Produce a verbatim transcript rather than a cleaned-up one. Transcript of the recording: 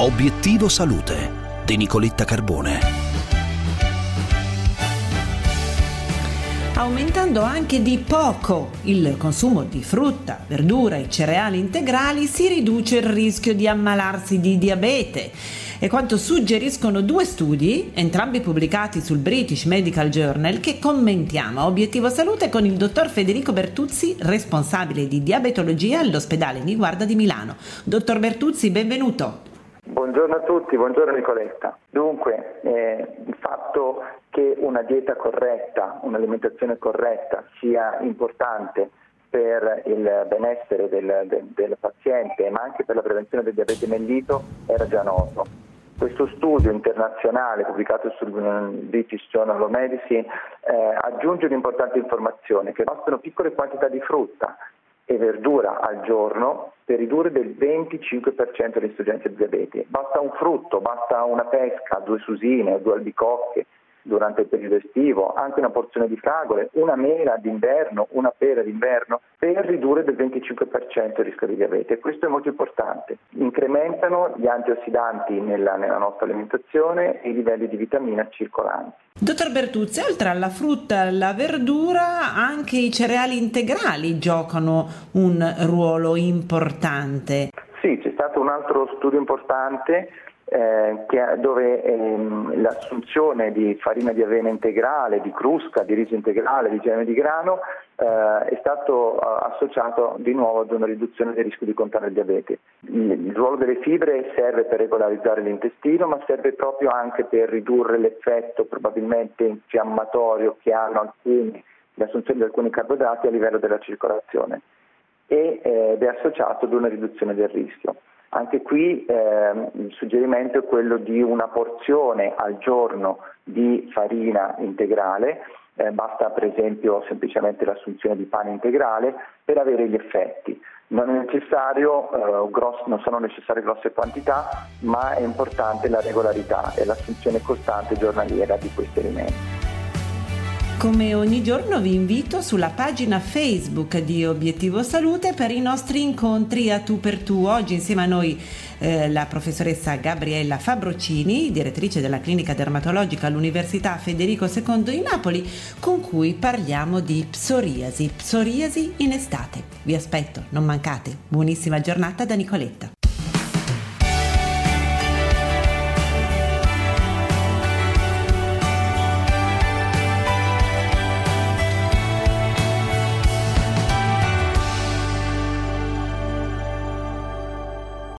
Obiettivo Salute di Nicoletta Carbone. Aumentando anche di poco il consumo di frutta, verdura e cereali integrali si riduce il rischio di ammalarsi di diabete. È quanto suggeriscono due studi, entrambi pubblicati sul British Medical Journal, che commentiamo a Obiettivo Salute con il dottor Federico Bertuzzi, responsabile di diabetologia all'ospedale Niguarda di Milano. Dottor Bertuzzi, benvenuto. Buongiorno a tutti, buongiorno Nicoletta. Dunque, eh, il fatto che una dieta corretta, un'alimentazione corretta sia importante per il benessere del, del, del paziente, ma anche per la prevenzione del diabete mellito, era già noto. Questo studio internazionale pubblicato sul British Journal of Medicine eh, aggiunge un'importante informazione, che bastano piccole quantità di frutta e verdura al giorno per ridurre del venticinque per cento l'insorgenza di diabete. Basta un frutto, basta una pesca, due susine, due albicocche durante il periodo estivo, anche una porzione di fragole, una mela d'inverno, una pera d'inverno, per ridurre del venticinque per cento il rischio di diabete. Questo è molto importante. Incrementano gli antiossidanti nella, nella nostra alimentazione e i livelli di vitamina circolanti. Dottor Bertuzzi, oltre alla frutta e alla verdura, anche i cereali integrali giocano un ruolo importante. Sì, c'è stato un altro studio importante Eh, che, dove ehm, l'assunzione di farina di avena integrale, di crusca, di riso integrale, di germe di grano eh, è stato eh, associato di nuovo ad una riduzione del rischio di contrarre il diabete. Il, il ruolo delle fibre serve per regolarizzare l'intestino, ma serve proprio anche per ridurre l'effetto probabilmente infiammatorio che hanno alcuni, l'assunzione di alcuni carboidrati a livello della circolazione e, eh, ed è associato ad una riduzione del rischio. Anche qui eh, il suggerimento è quello di una porzione al giorno di farina integrale, eh, basta per esempio semplicemente l'assunzione di pane integrale per avere gli effetti. Non è necessario, eh, gross, non sono necessarie grosse quantità, ma è importante la regolarità e l'assunzione costante giornaliera di questi alimenti. Come ogni giorno vi invito sulla pagina Facebook di Obiettivo Salute per i nostri incontri a tu per tu. Oggi insieme a noi eh, la professoressa Gabriella Fabrocini, direttrice della clinica dermatologica all'Università Federico secondo di Napoli, con cui parliamo di psoriasi, psoriasi in estate. Vi aspetto, non mancate. Buonissima giornata da Nicoletta.